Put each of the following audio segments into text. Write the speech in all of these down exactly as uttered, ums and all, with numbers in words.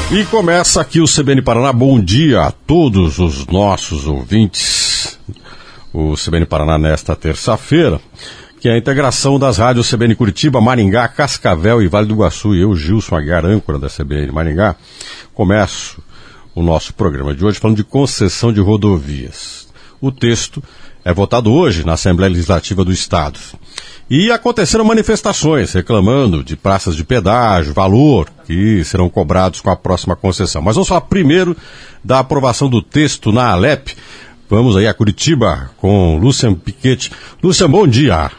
E começa aqui o C B N Paraná. Bom dia a todos os nossos ouvintes. O C B N Paraná nesta terça-feira, que é a integração das rádios C B N Curitiba, Maringá, Cascavel e Vale do Iguaçu. E eu, Gilson Aguiar, âncora da C B N Maringá, começo o nosso programa de hoje falando de concessão de rodovias. O texto é votado hoje na Assembleia Legislativa do Estado. E aconteceram manifestações reclamando de praças de pedágio, valor que serão cobrados com a próxima concessão. Mas vamos falar primeiro da aprovação do texto na Alep. Vamos aí a Curitiba com Lucian Piquete. Lucian, bom dia.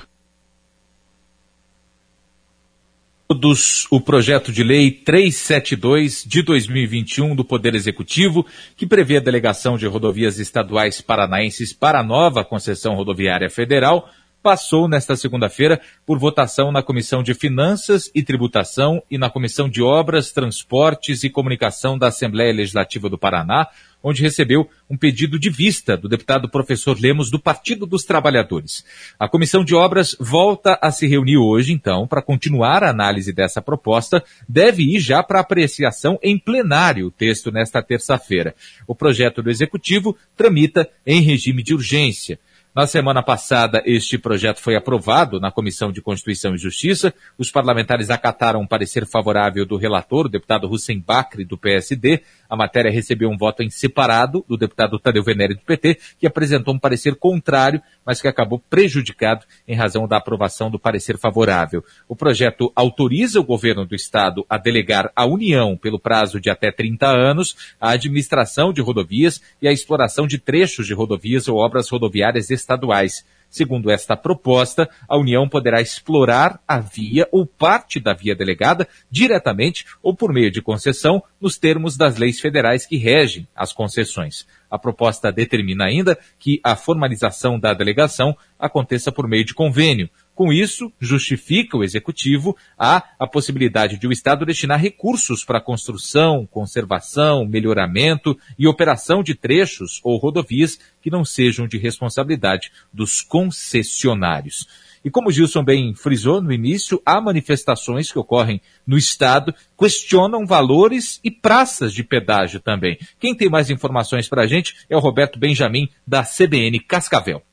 Todos o projeto de lei trezentos e setenta e dois de dois mil e vinte e um do Poder Executivo, que prevê a delegação de rodovias estaduais paranaenses para a nova concessão rodoviária federal, passou nesta segunda-feira por votação na Comissão de Finanças e Tributação e na Comissão de Obras, Transportes e Comunicação da Assembleia Legislativa do Paraná, onde recebeu um pedido de vista do deputado professor Lemos do Partido dos Trabalhadores. A Comissão de Obras volta a se reunir hoje, então, para continuar a análise dessa proposta. Deve ir já para apreciação em plenário o texto nesta terça-feira. O projeto do Executivo tramita em regime de urgência. Na semana passada, este projeto foi aprovado na Comissão de Constituição e Justiça. Os parlamentares acataram um parecer favorável do relator, o deputado Hussein Bacri, do P S D. A matéria recebeu um voto em separado do deputado Tadeu Venere, do P T, que apresentou um parecer contrário, mas que acabou prejudicado em razão da aprovação do parecer favorável. O projeto autoriza o governo do Estado a delegar à União, pelo prazo de até trinta anos, a administração de rodovias e a exploração de trechos de rodovias ou obras rodoviárias estaduais. Segundo esta proposta, a União poderá explorar a via ou parte da via delegada diretamente ou por meio de concessão nos termos das leis federais que regem as concessões. A proposta determina ainda que a formalização da delegação aconteça por meio de convênio. Com isso, justifica o Executivo a, a possibilidade de o Estado destinar recursos para construção, conservação, melhoramento e operação de trechos ou rodovias que não sejam de responsabilidade dos concessionários. E como o Gilson bem frisou no início, há manifestações que ocorrem no Estado, questionam valores e praças de pedágio também. Quem tem mais informações para a gente é o Roberto Benjamin, da C B N Cascavel.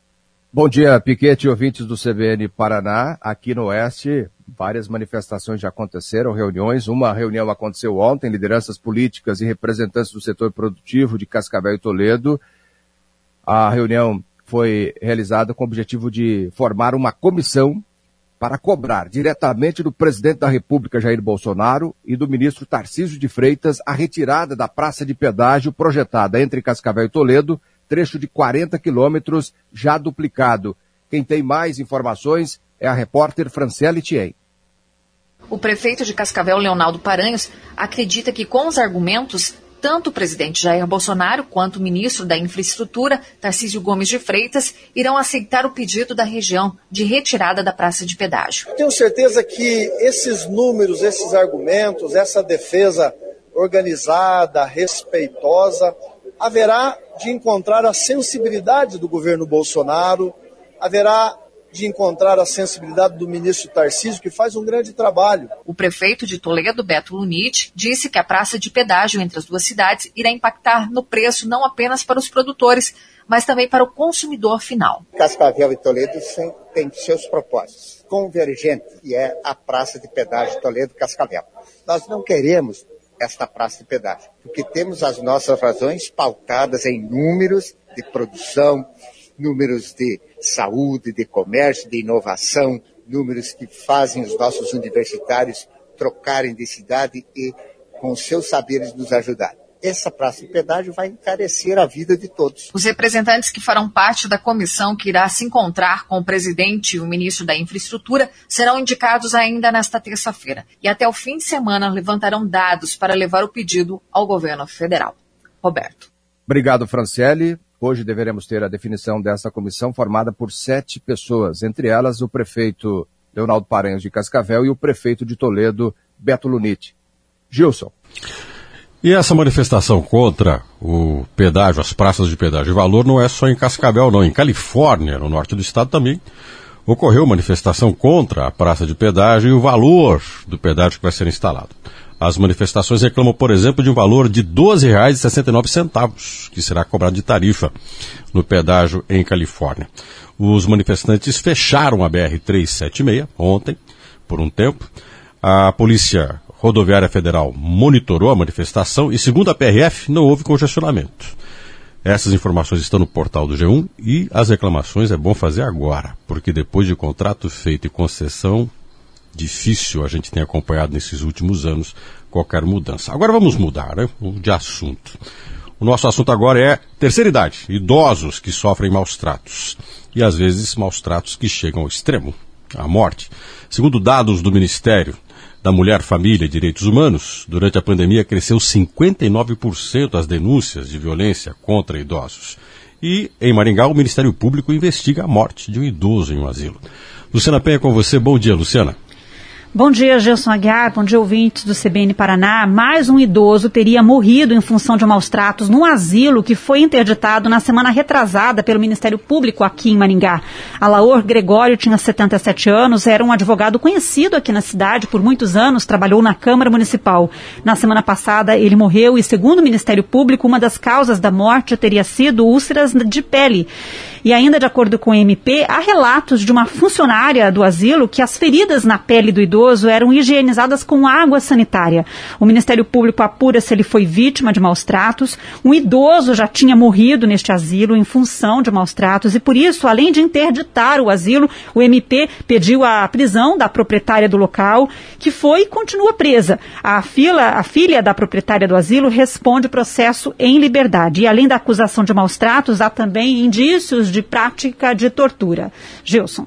Bom dia, Piquete e ouvintes do C B N Paraná. Aqui no Oeste, várias manifestações já aconteceram, reuniões. Uma reunião aconteceu ontem, lideranças políticas e representantes do setor produtivo de Cascavel e Toledo. A reunião foi realizada com o objetivo de formar uma comissão para cobrar diretamente do presidente da República, Jair Bolsonaro, e do ministro Tarcísio de Freitas a retirada da praça de pedágio projetada entre Cascavel e Toledo, trecho de quarenta quilômetros já duplicado. Quem tem mais informações é a repórter Franciele Thien. O prefeito de Cascavel, Leonardo Paranhos, acredita que com os argumentos, tanto o presidente Jair Bolsonaro quanto o ministro da Infraestrutura, Tarcísio Gomes de Freitas, irão aceitar o pedido da região de retirada da praça de pedágio. Tenho certeza que esses números, esses argumentos, essa defesa organizada, respeitosa, haverá de encontrar a sensibilidade do governo Bolsonaro, haverá de encontrar a sensibilidade do ministro Tarcísio, que faz um grande trabalho. O prefeito de Toledo, Beto Lunit, disse que a praça de pedágio entre as duas cidades irá impactar no preço não apenas para os produtores, mas também para o consumidor final. Cascavel e Toledo têm seus propósitos convergentes, que é a praça de pedágio Toledo-Cascavel. Nós não queremos esta praça de pedágio, porque temos as nossas razões pautadas em números de produção, números de saúde, de comércio, de inovação, números que fazem os nossos universitários trocarem de cidade e, com seus saberes, nos ajudar. Essa praça de pedágio vai encarecer a vida de todos. Os representantes que farão parte da comissão que irá se encontrar com o presidente e o ministro da Infraestrutura serão indicados ainda nesta terça-feira e até o fim de semana levantarão dados para levar o pedido ao governo federal. Roberto. Obrigado, Franciele. Hoje deveremos ter a definição dessa comissão formada por sete pessoas, entre elas o prefeito Leonardo Paranhos de Cascavel e o prefeito de Toledo, Beto Lunit. Gilson. E essa manifestação contra o pedágio, as praças de pedágio e valor, não é só em Cascavel, não. Em Califórnia, no norte do estado, também ocorreu manifestação contra a praça de pedágio e o valor do pedágio que vai ser instalado. As manifestações reclamam, por exemplo, de um valor de doze reais e sessenta e nove centavos, que será cobrado de tarifa no pedágio em Califórnia. Os manifestantes fecharam a B R trezentos e setenta e seis ontem, por um tempo. A Polícia Rodoviária Federal monitorou a manifestação e, segundo a P R F, não houve congestionamento. Essas informações estão no portal do G um e as reclamações é bom fazer agora, porque depois de contrato feito e concessão, difícil a gente tem acompanhado nesses últimos anos qualquer mudança. Agora vamos mudar, né, de assunto. O nosso assunto agora é terceira idade, idosos que sofrem maus tratos. E às vezes maus tratos que chegam ao extremo, à morte. Segundo dados do Ministério da Mulher, Família e Direitos Humanos, durante a pandemia cresceu cinquenta e nove por cento as denúncias de violência contra idosos. E, em Maringá, o Ministério Público investiga a morte de um idoso em um asilo. Luciana Penha, com você. Bom dia, Luciana. Bom dia, Gelson Aguiar, bom dia, ouvintes do C B N Paraná. Mais um idoso teria morrido em função de maus tratos num asilo que foi interditado na semana retrasada pelo Ministério Público aqui em Maringá. Alaor Gregório tinha setenta e sete anos, era um advogado conhecido aqui na cidade por muitos anos, trabalhou na Câmara Municipal. Na semana passada ele morreu e, segundo o Ministério Público, uma das causas da morte teria sido úlceras de pele. E ainda de acordo com o M P, há relatos de uma funcionária do asilo que as feridas na pele do idoso eram higienizadas com água sanitária. O Ministério Público apura se ele foi vítima de maus tratos. Um idoso já tinha morrido neste asilo em função de maus tratos e, por isso, além de interditar o asilo, o M P pediu a prisão da proprietária do local, que foi e continua presa. A, fila, a filha da proprietária do asilo responde o processo em liberdade. E, além da acusação de maus tratos, há também indícios de prática de tortura. Gilson.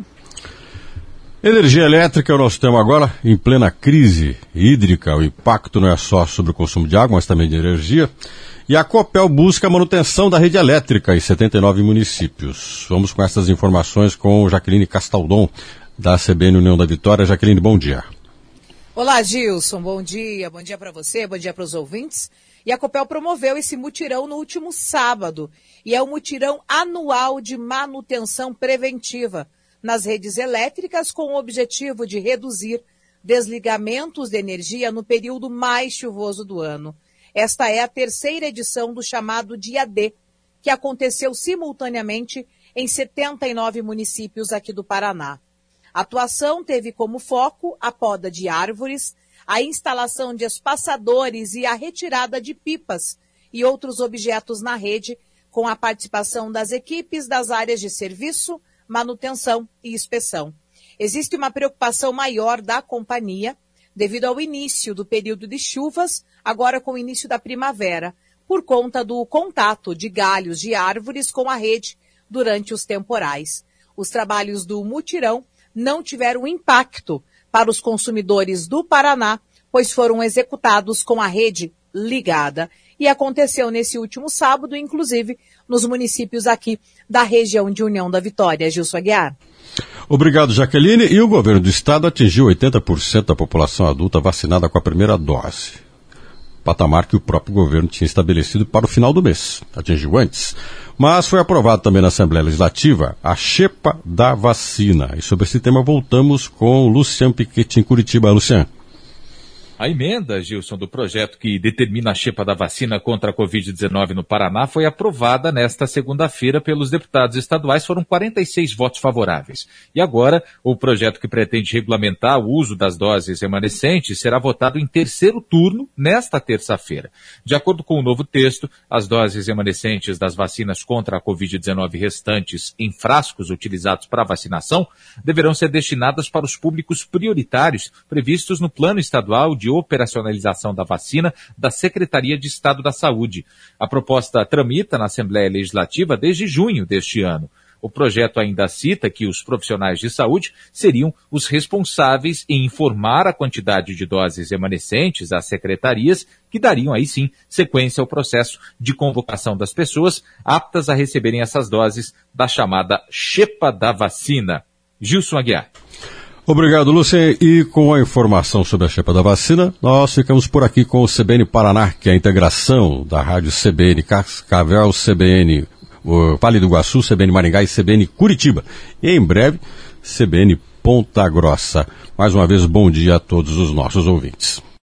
Energia elétrica é o nosso tema agora, em plena crise hídrica. O impacto não é só sobre o consumo de água, mas também de energia. E a Copel busca a manutenção da rede elétrica em setenta e nove municípios. Vamos com essas informações com Jaqueline Castaldon, da C B N União da Vitória. Jaqueline, bom dia. Olá, Gilson, bom dia. Bom dia para você, bom dia para os ouvintes. E a Copel promoveu esse mutirão no último sábado. E é o mutirão anual de manutenção preventiva nas redes elétricas com o objetivo de reduzir desligamentos de energia no período mais chuvoso do ano. Esta é a terceira edição do chamado Dia D, que aconteceu simultaneamente em setenta e nove municípios aqui do Paraná. A atuação teve como foco a poda de árvores, a instalação de espaçadores e a retirada de pipas e outros objetos na rede, com a participação das equipes das áreas de serviço, manutenção e inspeção. Existe uma preocupação maior da companhia devido ao início do período de chuvas, agora com o início da primavera, por conta do contato de galhos de árvores com a rede durante os temporais. Os trabalhos do mutirão não tiveram impacto para os consumidores do Paraná, pois foram executados com a rede ligada. E aconteceu nesse último sábado, inclusive, nos municípios aqui da região de União da Vitória. Gilson Aguiar. Obrigado, Jaqueline. E o governo do estado atingiu oitenta por cento da população adulta vacinada com a primeira dose. Patamar que o próprio governo tinha estabelecido para o final do mês. Atingiu antes. Mas foi aprovado também na Assembleia Legislativa a xepa da vacina. E sobre esse tema voltamos com o Luciano Piquet em Curitiba. Luciano. A emenda, Gilson, do projeto que determina a xepa da vacina contra a covid dezenove no Paraná foi aprovada nesta segunda-feira pelos deputados estaduais. Foram quarenta e seis votos favoráveis. E agora, o projeto que pretende regulamentar o uso das doses remanescentes será votado em terceiro turno nesta terça-feira. De acordo com o novo texto, as doses remanescentes das vacinas contra a covid dezenove restantes em frascos utilizados para vacinação deverão ser destinadas para os públicos prioritários previstos no Plano Estadual de operacionalização da vacina da Secretaria de Estado da Saúde. A proposta tramita na Assembleia Legislativa desde junho deste ano. O projeto ainda cita que os profissionais de saúde seriam os responsáveis em informar a quantidade de doses remanescentes às secretarias, que dariam aí sim sequência ao processo de convocação das pessoas aptas a receberem essas doses da chamada xepa da vacina. Gilson Aguiar. Obrigado, Lúcia. E com a informação sobre a xepa da vacina, nós ficamos por aqui com o C B N Paraná, que é a integração da rádio C B N Cascavel, C B N o Vale do Iguaçu, C B N Maringá e C B N Curitiba. E em breve, C B N Ponta Grossa. Mais uma vez, bom dia a todos os nossos ouvintes.